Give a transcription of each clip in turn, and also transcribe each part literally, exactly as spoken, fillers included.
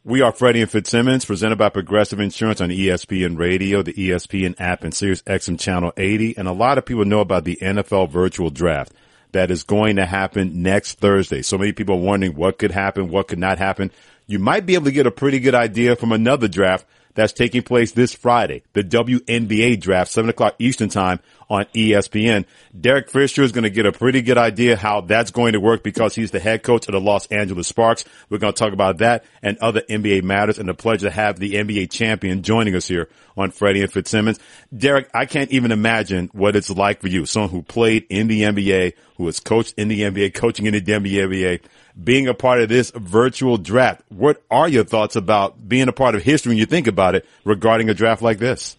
We are Freddie and Fitzsimmons, presented by Progressive Insurance on E S P N Radio, the E S P N app, and Sirius X M Channel eighty. And a lot of people know about the N F L virtual draft that is going to happen next Thursday. So many people are wondering what could happen, what could not happen. You might be able to get a pretty good idea from another draft that's taking place this Friday, the W N B A draft, seven o'clock Eastern time on E S P N. Derek Fisher is going to get a pretty good idea how that's going to work because he's the head coach of the Los Angeles Sparks. We're going to talk about that and other N B A matters, and the pleasure to have the N B A champion joining us here on Freddie and Fitzsimmons. Derek, I can't even imagine what it's like for you, someone who played in the N B A, who has coached in the N B A, coaching in the N B A, being a part of this virtual draft. What are your thoughts about being a part of history when you think about it regarding a draft like this?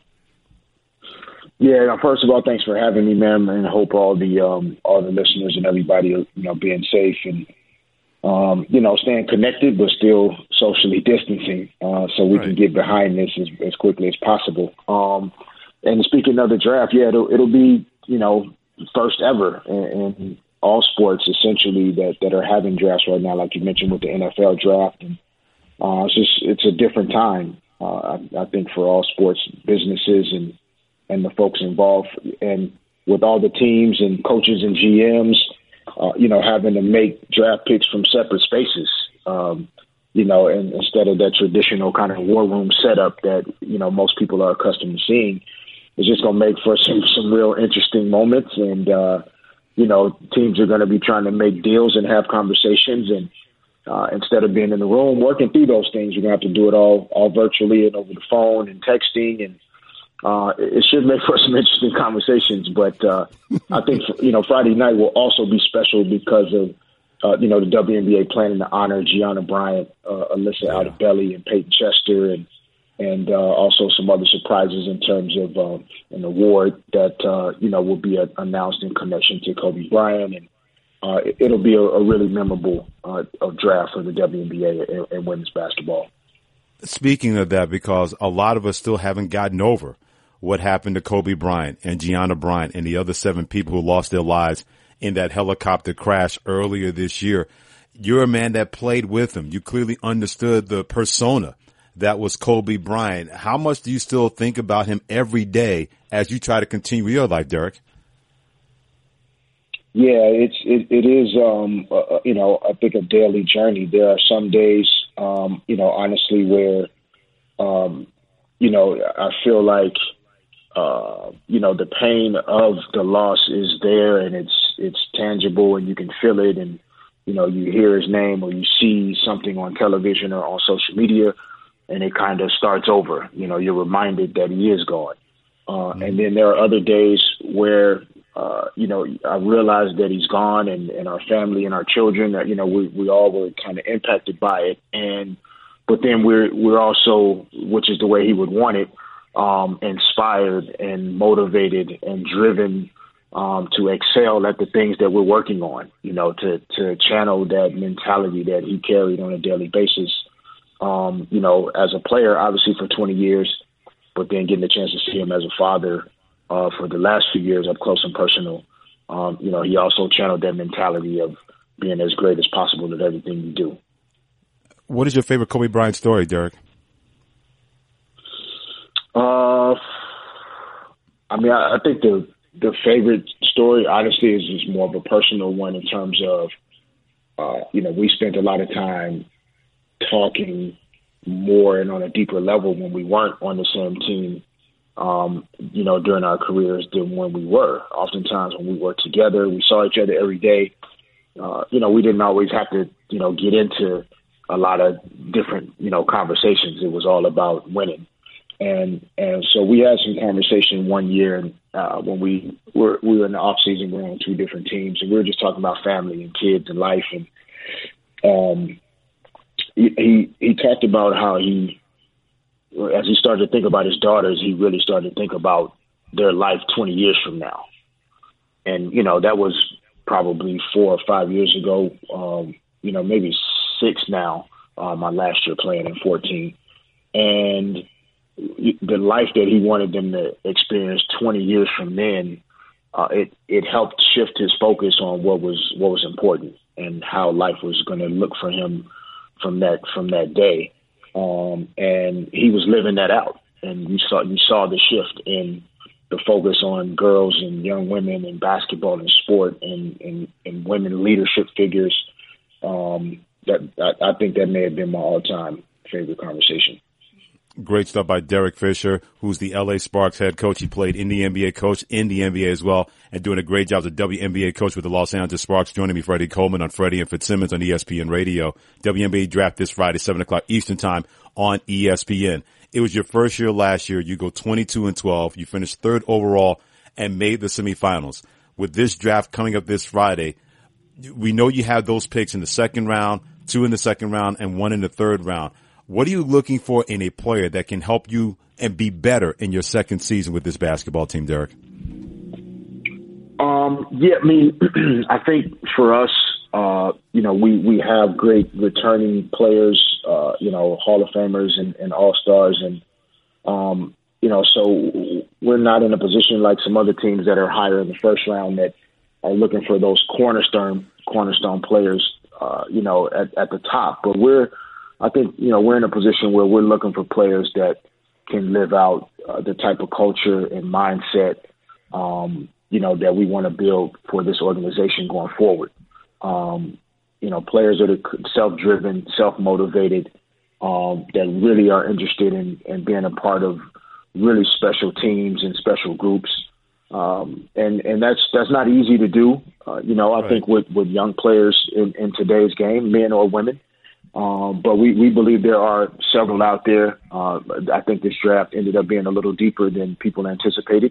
Yeah, first of all, thanks for having me, man, and I hope all the um, all the listeners and everybody are, you know, being safe and, um, you know, staying connected but still socially distancing uh, so we right. can get behind this as, as quickly as possible. Um, and speaking of the draft, yeah, it'll, it'll be, you know, first ever in, in all sports essentially that, that are having drafts right now, like you mentioned with the N F L draft. And uh, it's just it's a different time, uh, I, I think, for all sports businesses and and the folks involved, and with all the teams and coaches and G Ms, uh, you know, having to make draft picks from separate spaces, um, you know, and instead of that traditional kind of war room setup that, you know, most people are accustomed to seeing, it's just going to make for some, some real interesting moments. And, uh, you know, teams are going to be trying to make deals and have conversations. And uh, instead of being in the room working through those things, you're going to have to do it all, all virtually and over the phone and texting, and Uh, it should make for some interesting conversations, but uh, I think, you know, Friday night will also be special because of, uh, you know, the W N B A planning to honor Gianna Bryant, uh, Alyssa yeah. Altobelli, and Peyton Chester, and and uh, also some other surprises in terms of uh, an award that, uh, you know, will be uh, announced in connection to Kobe Bryant. And uh, it, it'll be a, a really memorable uh, draft for the W N B A and, and women's basketball. Speaking of that, because a lot of us still haven't gotten over what happened to Kobe Bryant and Gianna Bryant and the other seven people who lost their lives in that helicopter crash earlier this year. You're a man that played with him. You clearly understood the persona that was Kobe Bryant. How much do you still think about him every day as you try to continue your life, Derek? Yeah, it's it, it is, um, uh, you know, I think a daily journey. There are some days, um, you know, honestly, where, um, you know, I feel like, Uh, you know, the pain of the loss is there, and it's it's tangible, and you can feel it, and, you know, you hear his name or you see something on television or on social media, and it kind of starts over. You know, you're reminded that he is gone. Uh, mm-hmm. And then there are other days where, uh, you know, I realize that he's gone, and, and our family and our children, that, you know, we, we all were kind of impacted by it. And but then we're we're also, which is the way he would want it, Um, inspired and motivated and driven um, to excel at the things that we're working on, you know, to, to channel that mentality that he carried on a daily basis, um, you know, as a player, obviously for twenty years, but then getting the chance to see him as a father uh, for the last few years up close and personal. Um, you know, he also channeled that mentality of being as great as possible at everything you do. What is your favorite Kobe Bryant story, Derek? Uh, I mean, I, I think the the favorite story, honestly, is just more of a personal one in terms of, uh, you know, we spent a lot of time talking more and on a deeper level when we weren't on the same team, um, you know, during our careers than when we were. Oftentimes when we worked together, we saw each other every day. Uh, you know, we didn't always have to, you know, get into a lot of different, you know, conversations. It was all about winning. And and so we had some conversation one year uh, when we were we were in the off season. We were on two different teams, and we were just talking about family and kids and life. And um, he, he he talked about how he, as he started to think about his daughters, he really started to think about their life twenty years from now. And you know, that was probably four or five years ago. Um, you know, maybe six now. Uh, my last year playing in fourteen, and the life that he wanted them to experience twenty years from then, uh, it it helped shift his focus on what was what was important and how life was going to look for him from that from that day. Um, and he was living that out. And you saw, you saw the shift in the focus on girls and young women in basketball and sport and, and, and women leadership figures. Um, that I, I think that may have been my all-time favorite conversation. Great stuff by Derek Fisher, who's the L A Sparks head coach. He played in the N B A, coach in the N B A as well, and doing a great job as a W N B A coach with the Los Angeles Sparks. Joining me, Freddie Coleman on Freddie and Fitzsimmons on E S P N Radio. W N B A draft this Friday, seven o'clock Eastern time on E S P N. It was your first year last year. You go twenty-two and twelve. You finished third overall and made the semifinals. With this draft coming up this Friday, we know you have those picks in the second round, two in the second round, and one in the third round. What are you looking for in a player that can help you and be better in your second season with this basketball team, Derek? Um, yeah, I mean, I think for us, uh, you know, we, we have great returning players, uh, you know, Hall of Famers and, and All-Stars. And, um, you know, so we're not in a position like some other teams that are higher in the first round that are looking for those cornerstone, cornerstone players, uh, you know, at, at the top. But we're, I think, you know, we're in a position where we're looking for players that can live out uh, the type of culture and mindset, um, you know, that we want to build for this organization going forward. Um, you know, players that are self-driven, self-motivated, um, that really are interested in, in being a part of really special teams and special groups. Um, and, and that's, that's not easy to do. Uh, you know, I right. think with, with young players in, in today's game, men or women, Um, but we, we believe there are several out there. Uh, I think this draft ended up being a little deeper than people anticipated.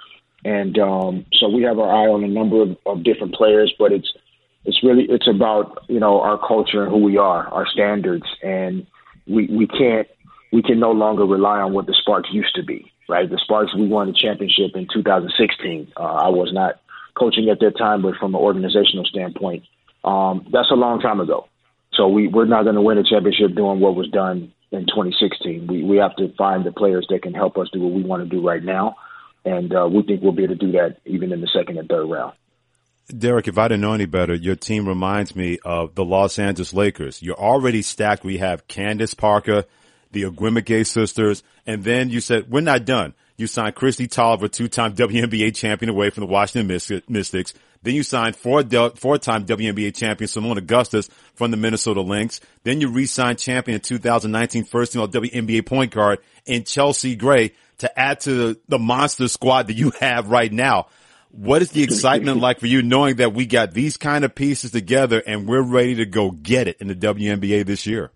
And um, so we have our eye on a number of, of different players, but it's it's really it's about, you know, our culture and who we are, our standards. And we, we can't we can no longer rely on what the Sparks used to be, right? The Sparks, we won the championship in two thousand sixteen. Uh, I was not coaching at that time, but from an organizational standpoint, um, that's a long time ago. So we, we're not going to win a championship doing what was done in twenty sixteen. We we have to find the players that can help us do what we want to do right now. And uh, we think we'll be able to do that even in the second and third round. Derek, if I didn't know any better, your team reminds me of the Los Angeles Lakers. You're already stacked. We have Candace Parker, the Ogwumike sisters, and then you said, we're not done. You signed Christy Tolliver, two-time W N B A champion away from the Washington Mystics. Then you signed four, four-time W N B A champion Simone Augustus from the Minnesota Lynx. Then you re-signed champion in two thousand nineteen first-team W N B A point guard in Chelsea Gray to add to the, the monster squad that you have right now. What is the excitement like for you knowing that we got these kind of pieces together and we're ready to go get it in the W N B A this year?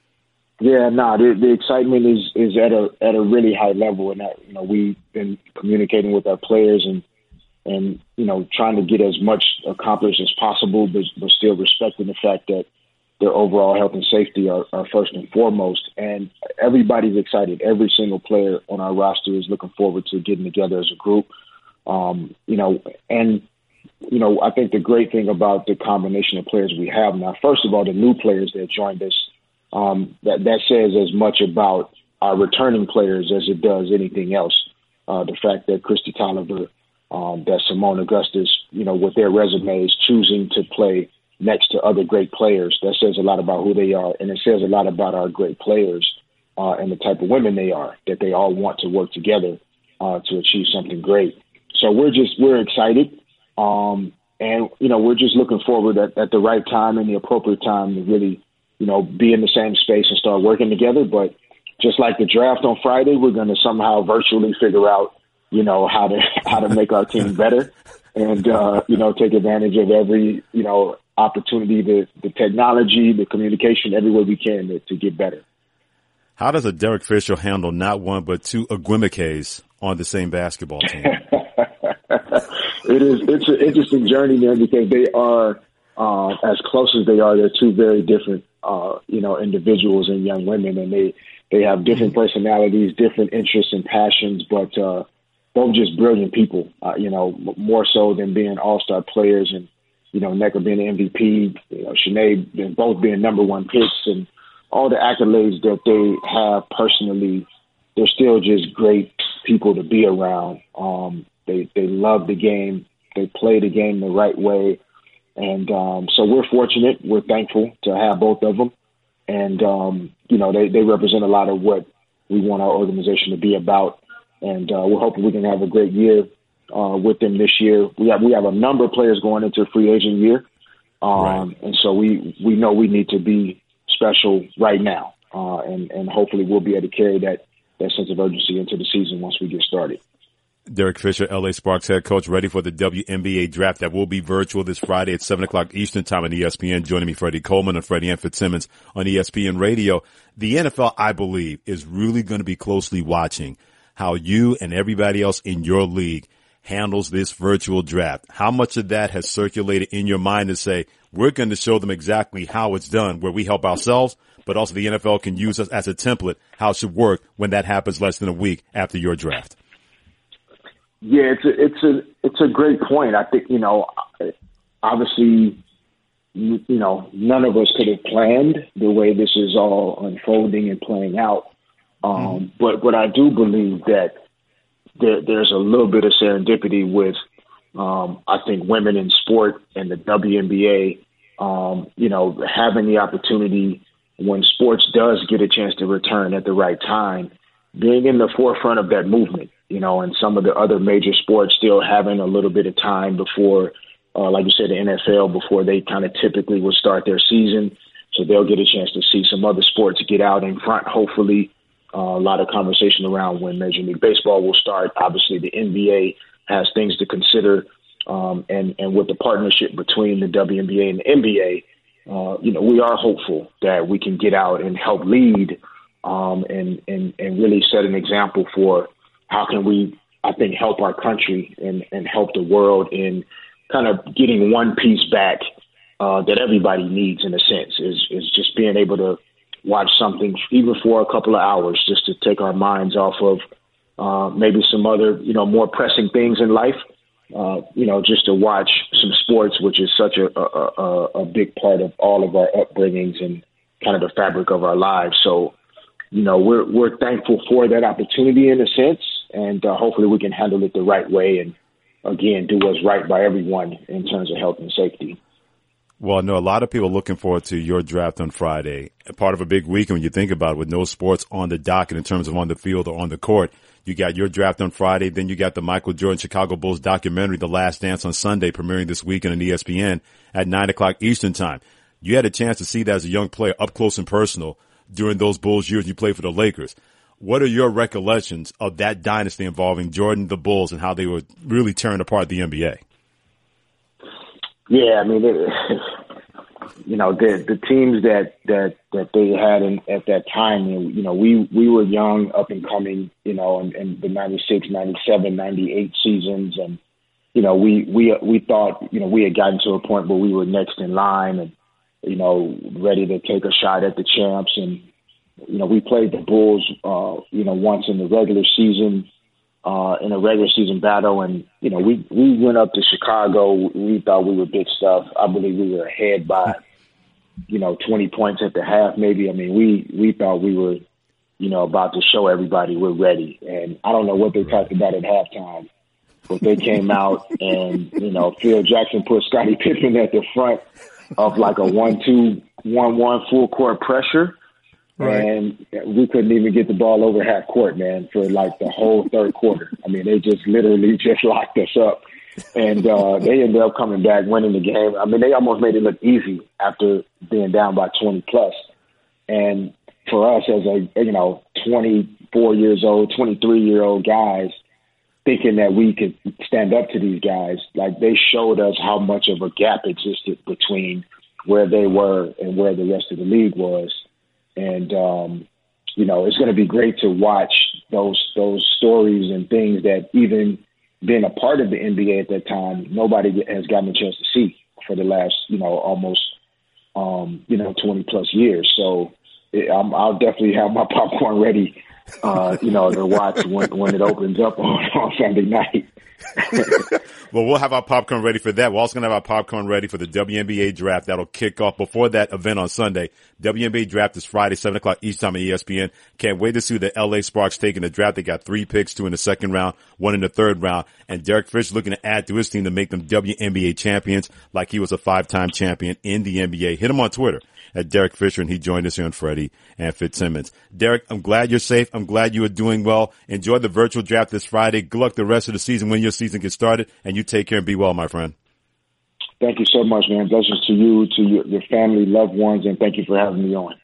Yeah, no, nah, the, the excitement is, is at a at a really high level, and that, you know, we've been communicating with our players and and you know trying to get as much accomplished as possible, but, but still respecting the fact that their overall health and safety are, are first and foremost. And everybody's excited. Every single player on our roster is looking forward to getting together as a group. Um, you know, and you know, I think the great thing about the combination of players we have now, first of all, the new players that joined us. Um, that, that says as much about our returning players as it does anything else. Uh, the fact that Christy Tolliver, um, that Simone Augustus, you know, with their resumes choosing to play next to other great players, that says a lot about who they are. And it says a lot about our great players uh, and the type of women they are, that they all want to work together uh, to achieve something great. So we're just, we're excited. Um, and, you know, we're just looking forward at, at the right time and the appropriate time to really, you know, be in the same space and start working together. But just like the draft on Friday, we're going to somehow virtually figure out, you know, how to how to make our team better and, uh, you know, take advantage of every, you know, opportunity, the, the technology, the communication, everywhere we can to, to get better. How does a Derek Fisher handle not one but two Ogwumikes on the same basketball team? It is. It's an interesting journey, man, because they are, uh, as close as they are, they're two very different Uh, you know, individuals and young women, and they, they have different personalities, different interests and passions, but uh, both just brilliant people, uh, you know, more so than being all-star players and, you know, Nneka being an M V P, you know, Sinead both being number one picks and all the accolades that they have personally, they're still just great people to be around. Um, they, they love the game. They play the game the right way. And um, so we're fortunate. We're thankful to have both of them. And, um, you know, they, they represent a lot of what we want our organization to be about. And uh, we're hoping we can have a great year uh, with them this year. We have we have a number of players going into a free agent year. Um, right. And so we, we know we need to be special right now. Uh, and, and hopefully we'll be able to carry that, that sense of urgency into the season once we get started. Derek Fisher, L A Sparks head coach, ready for the W N B A draft that will be virtual this Friday at seven o'clock Eastern time on E S P N. Joining me, Freddie Coleman and Freddie and Fitzsimmons on E S P N Radio. The N F L, I believe, is really going to be closely watching how you and everybody else in your league handles this virtual draft. How much of that has circulated in your mind to say, we're going to show them exactly how it's done, where we help ourselves, but also the N F L can use us as a template, how it should work when that happens less than a week after your draft? Yeah, it's a, it's a, it's a great point. I think, you know, obviously, you know, none of us could have planned the way this is all unfolding and playing out. Um, mm-hmm. But, but I do believe that there, there's a little bit of serendipity with, um, I think, women in sport and the W N B A, um, you know, having the opportunity when sports does get a chance to return at the right time, being in the forefront of that movement. You know, and some of the other major sports still having a little bit of time before, uh, like you said, the N F L, before they kind of typically will start their season. So they'll get a chance to see some other sports get out in front, hopefully. Uh, a lot of conversation around when Major League Baseball will start. Obviously, the N B A has things to consider. Um, and, and with the partnership between the W N B A and the N B A, uh, you know, we are hopeful that we can get out and help lead um, and, and, and really set an example for how can we, I think, help our country and, and help the world in kind of getting one piece back uh, that everybody needs, in a sense, is, is just being able to watch something even for a couple of hours just to take our minds off of uh, maybe some other, you know, more pressing things in life, uh, you know, just to watch some sports, which is such a, a, a, a big part of all of our upbringings and kind of the fabric of our lives. So, you know, we're we're thankful for that opportunity in a sense. And uh, hopefully we can handle it the right way and, again, do what's right by everyone in terms of health and safety. Well, I know a lot of people are looking forward to your draft on Friday. Part of a big weekend when you think about it, with no sports on the docket in terms of on the field or on the court. You got your draft on Friday. Then you got the Michael Jordan Chicago Bulls documentary, The Last Dance, on Sunday, premiering this weekend on E S P N at nine o'clock Eastern time. You had a chance to see that as a young player up close and personal during those Bulls years you played for the Lakers. What are your recollections of that dynasty involving Jordan, the Bulls, and how they were really tearing apart the N B A? Yeah, I mean, it, you know, the the teams that that that they had in, at that time, you know, we we were young, up and coming, you know, in, in the ninety-six, ninety-seven, ninety-eight seasons, and you know, we we we thought, you know, we had gotten to a point where we were next in line, and you know, ready to take a shot at the champs. And you know, we played the Bulls, uh, you know, once in the regular season, uh, in a regular season battle. And, you know, we, we went up to Chicago. We thought we were big stuff. I believe we were ahead by, you know, twenty points at the half, maybe. I mean, we, we thought we were, you know, about to show everybody we're ready. And I don't know what they talked about at halftime, but they came out and, you know, Phil Jackson put Scottie Pippen at the front of like a one two, one one full court pressure. Right. And we couldn't even get the ball over half court, man, for like the whole third quarter. I mean, they just literally just locked us up. And uh, they ended up coming back, winning the game. I mean, they almost made it look easy after being down by twenty plus. And for us as a, you know, twenty-four years old, twenty-three year old guys, thinking that we could stand up to these guys, like they showed us how much of a gap existed between where they were and where the rest of the league was. And, um, you know, it's going to be great to watch those those stories and things that even being a part of the N B A at that time, nobody has gotten a chance to see for the last, you know, almost, um, you know, twenty plus years. So it, I'm, I'll definitely have my popcorn ready, uh, you know, to watch when, when it opens up on, on Sunday night. Well, we'll have our popcorn ready for that. We're also going to have our popcorn ready for the W N B A draft. That'll kick off before that event on Sunday. W N B A draft is Friday, seven o'clock each time at E S P N. Can't wait to see the L A Sparks taking the draft. They got three picks, two in the second round, one in the third round. And Derek Fisher looking to add to his team to make them W N B A champions like he was a five-time champion in the N B A. Hit him on Twitter at Derek Fisher, and he joined us here on Freddie and Fitzsimmons. Derek, I'm glad you're safe. I'm glad you are doing well. Enjoy the virtual draft this Friday. Good luck the rest of the season when your season gets started, and you take care and be well, my friend. Thank you so much, man. Blessings to you, to your, your family, loved ones, and thank you for having me on.